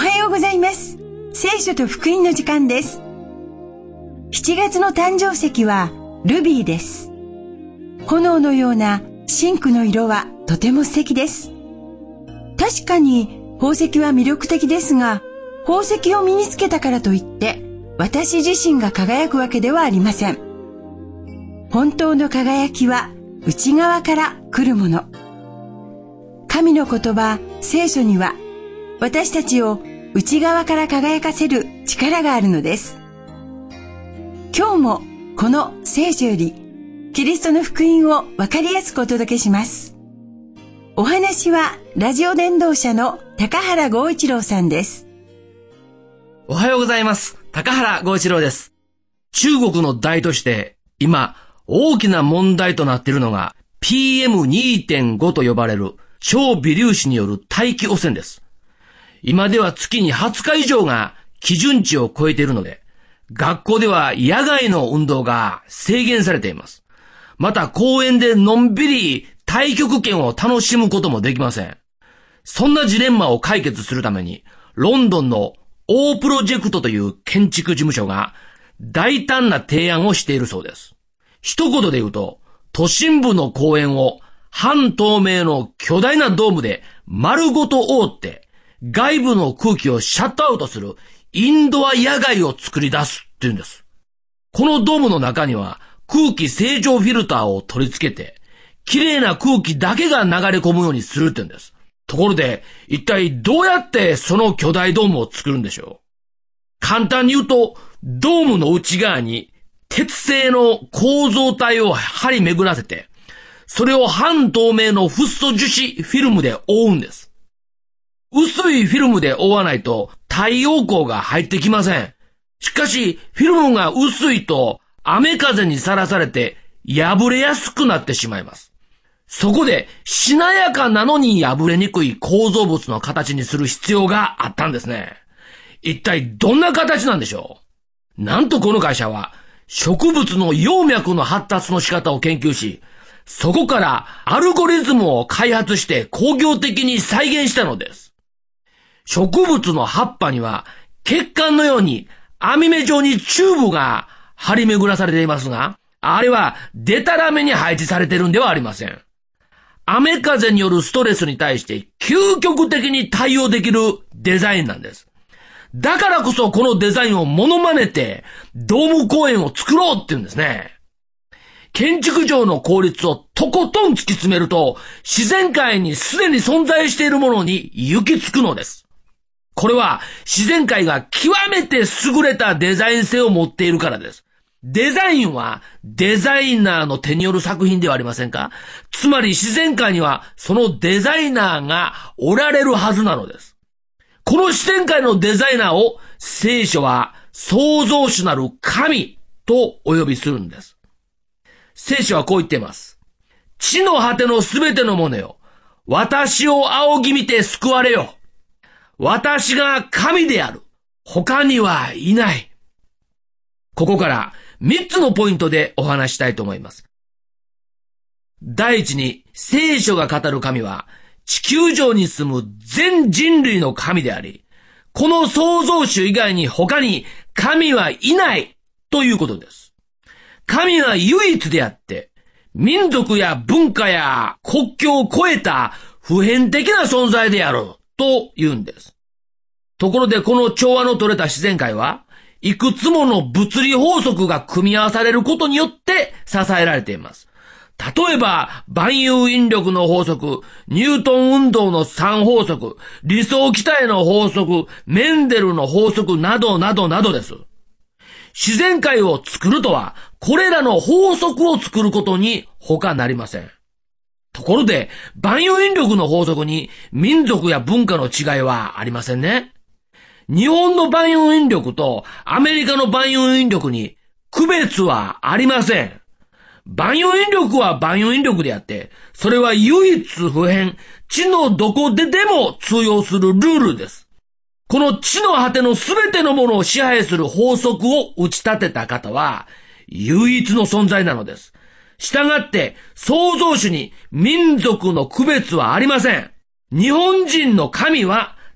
はようございます。聖書と福音の時間です。7月の誕生石はルビーです。炎のような真紅の色はとても素敵です。確かに宝石は魅力的ですが、宝石を身につけたからといって私自身が輝くわけではありません。本当の輝きは内側から来るもの。神の言葉、聖書には私たちを内側から輝かせる力があるのです。今日もこの聖書よりキリストの福音をわかりやすくお届けします。お話はラジオ伝道者の高原剛一郎さんです。 おはようございます。高原剛一郎です。中国の大都市で今大きな問題となっているのが PM2.5 と呼ばれる超微粒子による大気汚染です。今では月に20日以上が基準値を超えているので、学校では野外の運動が制限されています。また公園でのんびり太極拳を楽しむこともできません。そんなジレンマを解決するために、ロンドンのオープロジェクトという建築事務所が大胆な提案をしているそうです。一言で言うと、都心部の公園を半透明の巨大なドームで丸ごと覆って、外部の空気をシャットアウトするインドア野外を作り出すっていうんです。このドームの中には空気清浄フィルターを取り付けて、綺麗な空気だけが流れ込むようにするっていうんです。ところで、一体どうやってその巨大ドームを作るんでしょう？簡単に言うと、ドームの内側に鉄製の構造体を張り巡らせて、それを半透明のフッ素樹脂フィルムで覆うんです。薄いフィルムで覆わないと太陽光が入ってきません。しかし、フィルムが薄いと雨風にさらされて破れやすくなってしまいます。そこで、しなやかなのに破れにくい構造物の形にする必要があったんですね。一体どんな形なんでしょう？なんとこの会社は植物の葉脈の発達の仕方を研究し、そこからアルゴリズムを開発して工業的に再現したのです。植物の葉っぱには血管のように網目状にチューブが張り巡らされていますが、あれはデタラメに配置されているんではありません。雨風によるストレスに対して究極的に対応できるデザインなんです。だからこそこのデザインをモノマネてドーム公園を作ろうって言うんですね。建築上の効率をとことん突き詰めると、自然界にすでに存在しているものに行き着くのです。これは自然界が極めて優れたデザイン性を持っているからです。デザインはデザイナーの手による作品ではありませんか？つまり自然界にはそのデザイナーがおられるはずなのです。この自然界のデザイナーを聖書は創造主なる神とお呼びするんです。聖書はこう言っています。地の果てのすべてのものよ。私を仰ぎ見て救われよ。私が神である。他にはいない。ここから3つのポイントでお話したいと思います。第一に、聖書が語る神は地球上に住む全人類の神であり、この創造主以外に他に神はいないということです。神は唯一であって、民族や文化や国境を超えた普遍的な存在であると言うんです。ところでこの調和の取れた自然界はいくつもの物理法則が組み合わされることによって支えられています。例えば、万有引力の法則、ニュートン運動の3法則、理想気体の法則、メンデルの法則などなどなどです。自然界を作るとは、これらの法則を作ることに他なりません。ところで、万有引力の法則に民族や文化の違いはありませんね。日本の万有引力とアメリカの万有引力に区別はありません。万有引力は万有引力であって、それは唯一不変、地のどこででも通用するルールです。この地の果てのすべてのものを支配する法則を打ち立てた方は、唯一の存在なのです。したがって、創造主に民族の区別はありません。日本人の神は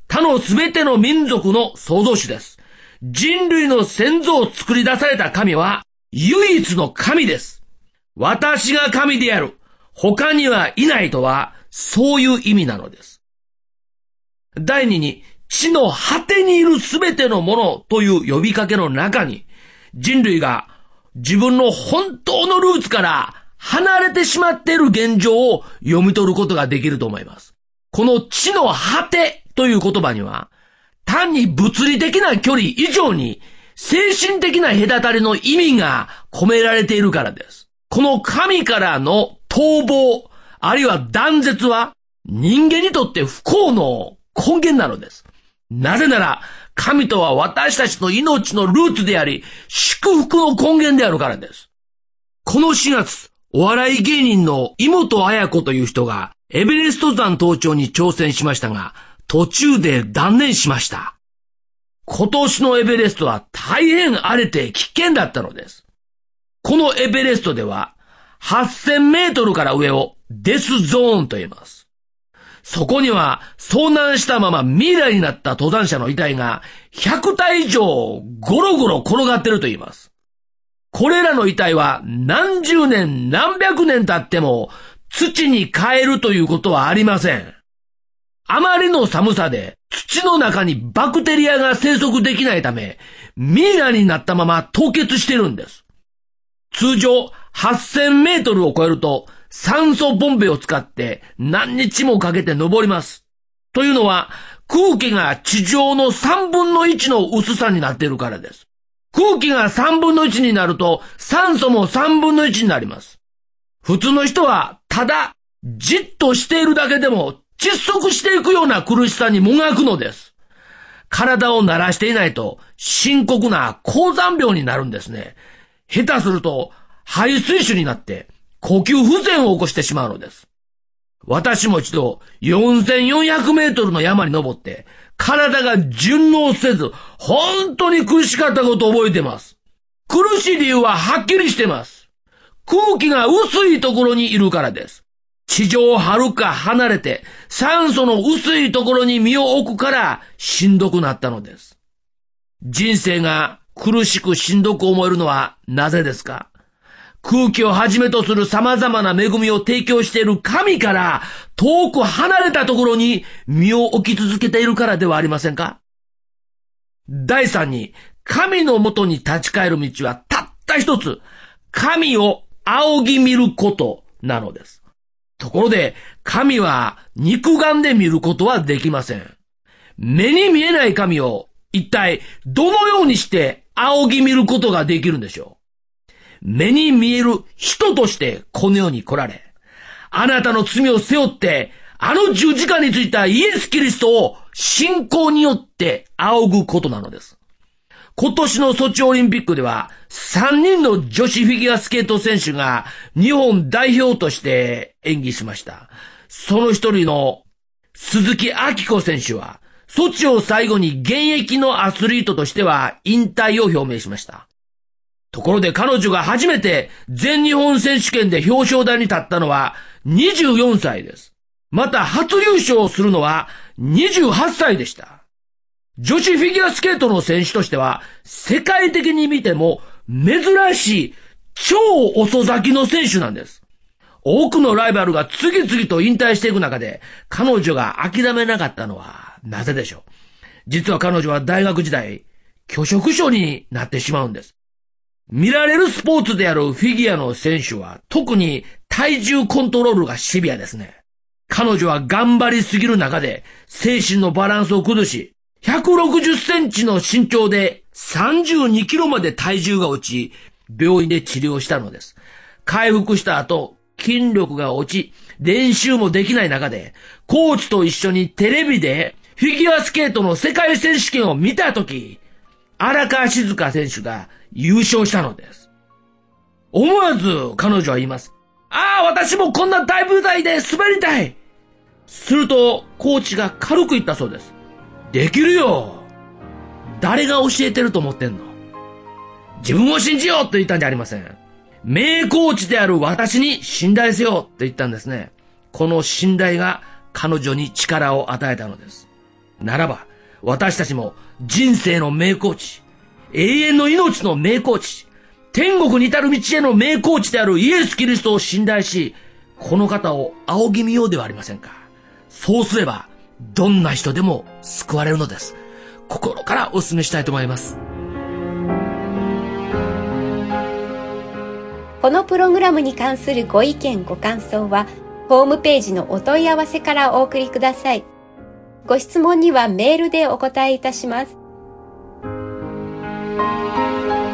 他のすべての民族の創造主です。人類の先祖を作り出された神は唯一の神です。私が神である。他にはいないとは、そういう意味なのです。第二に、地の果てにいるすべてのものという呼びかけの中に、人類が自分の本当のルーツから離れてしまっている現状を読み取ることができると思います。この地の果てという言葉には、単に物理的な距離以上に精神的な隔たりの意味が込められているからです。この神からの逃亡、あるいは断絶は人間にとって不幸の根源なのです。なぜなら神とは私たちの命のルーツであり、祝福の根源であるからです。この4月、お笑い芸人の井本彩子という人がエベレスト山登頂に挑戦しましたが、途中で断念しました。今年のエベレストは大変荒れて危険だったのです。このエベレストでは8000メートルから上をデスゾーンと言います。そこには遭難したままミイラになった登山者の遺体が100体以上ゴロゴロ転がっていると言います。これらの遺体は何十年何百年経っても土に還るということはありません。あまりの寒さで土の中にバクテリアが生息できないため、ミイラになったまま凍結してるんです。通常8000メートルを超えると酸素ボンベを使って何日もかけて登ります。というのは空気が地上の3分の1の薄さになっているからです。空気が3分の1になると酸素も3分の1になります。普通の人はただじっとしているだけでも窒息していくような苦しさにもがくのです。体を慣らしていないと深刻な高山病になるんですね。下手すると肺水腫になって呼吸不全を起こしてしまうのです。私も一度4400メートルの山に登って体が順応せず本当に苦しかったことを覚えています。苦しい理由ははっきりしています。空気が薄いところにいるからです。地上をはるか離れて酸素の薄いところに身を置くからしんどくなったのです。人生が苦しくしんどく思えるのはなぜですか？空気をはじめとする様々な恵みを提供している神から遠く離れたところに身を置き続けているからではありませんか？第三に、神のもとに立ち返る道はたった一つ、神を仰ぎ見ることなのです。ところで、神は肉眼で見ることはできません。目に見えない神を一体どのようにして仰ぎ見ることができるんでしょう？目に見える人としてこの世に来られ、あなたの罪を背負ってあの十字架についたイエス・キリストを信仰によって仰ぐことなのです。今年のソチオリンピックでは3人の女子フィギュアスケート選手が日本代表として演技しました。その一人の鈴木明子選手はソチを最後に現役のアスリートとしては引退を表明しました。ところで彼女が初めて全日本選手権で表彰台に立ったのは24歳です。また初優勝するのは28歳でした。女子フィギュアスケートの選手としては世界的に見ても珍しい超遅咲きの選手なんです。多くのライバルが次々と引退していく中で彼女が諦めなかったのはなぜでしょう？実は彼女は大学時代拒食症になってしまうんです。見られるスポーツであるフィギュアの選手は特に体重コントロールがシビアですね。彼女は頑張りすぎる中で精神のバランスを崩し、160センチの身長で32キロまで体重が落ち、病院で治療したのです。回復した後、筋力が落ち、練習もできない中で、コーチと一緒にテレビでフィギュアスケートの世界選手権を見たとき、荒川静香選手が優勝したのです。思わず彼女は言います。ああ、私もこんな大舞台で滑りたい。すると、コーチが軽く言ったそうです。できるよ。誰が教えてると思ってんの？自分を信じようと言ったんじゃありません。名コーチである私に信頼せよと言ったんですね。この信頼が彼女に力を与えたのです。 ならば、私たちも人生の名コーチ、永遠の命の名コーチ、天国に至る道への名コーチであるイエス・キリストを信頼し、この方を仰ぎ見ようではありませんか。そうすれば、どんな人でも救われるのです。心からお勧めしたいと思います。 このプログラムに関するご意見ご感想はホームページのお問い合わせからお送りください。ご質問にはメールでお答えいたします。